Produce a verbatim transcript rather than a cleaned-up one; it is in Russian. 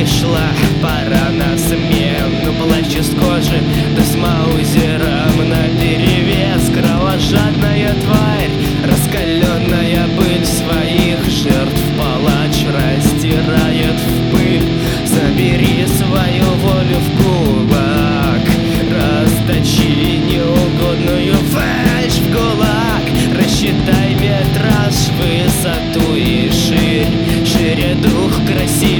Пришла пора на смену, плащ из кожи да с маузером наперевес. Кровожадная тварь, раскаленная пыль своих жертв палач растирает в пыль. Забери свою волю в кулак, расточи неугодную фальшь в кулак. Рассчитай метраж, высоту и ширь, шире дух красивый.